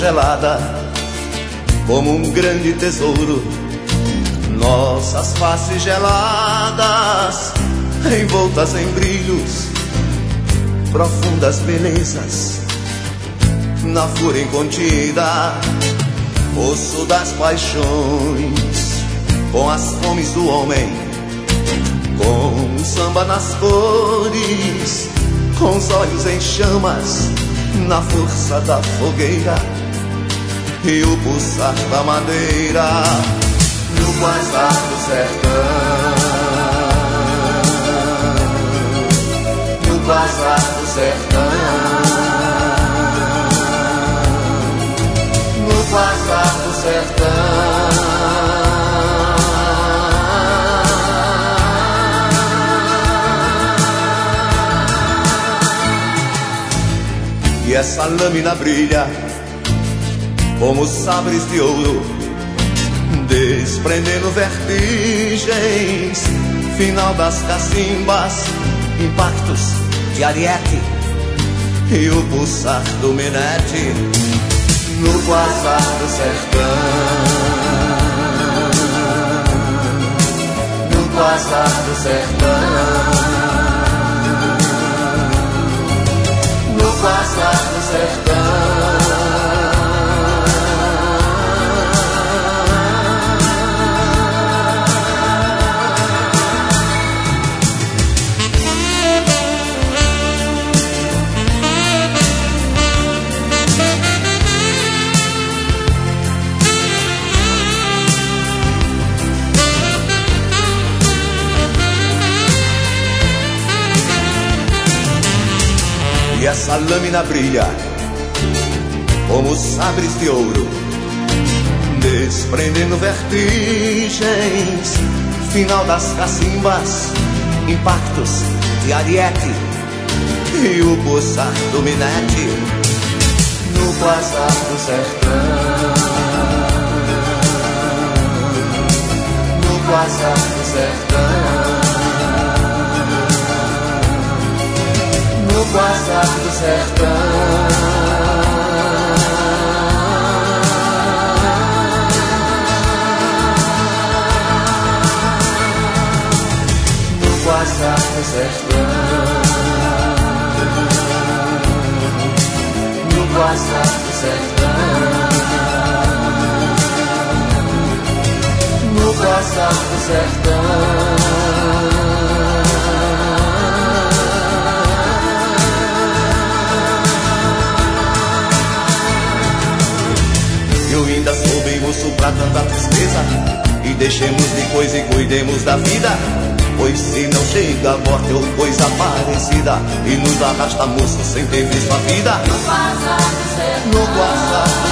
estrelada, como um grande tesouro. Nossas faces geladas, envoltas em brilhos, profundas belezas, na fúria incontida, osso das paixões, com as fomes do homem, com o samba nas cores, com os olhos em chamas, na força da fogueira e o pulsar da madeira, no quasar do sertão, no quasar do sertão, no quasar do sertão. E essa lâmina brilha como sabres de ouro, desprendendo vertigens, final das cacimbas, impactos de ariete e o pulsar do minete, no quasar do sertão, no quasar do sertão, no quasar do sertão. E essa lâmina brilha como sabres de ouro, desprendendo vertigens, final das cacimbas, impactos de ariete e o pulsar do minete, no quasar do sertão, no quasar do sertão, no quasar do sertão. No quasar do sertão, no quasar do sertão, no quasar do sertão. Eu ainda sou bem moço pra tanta tristeza, e deixemos de coisa e cuidemos da vida, pois se não chega a morte ou coisa parecida, e nos arrasta moço sem ter visto a vida, no quasar do sertão, no quasar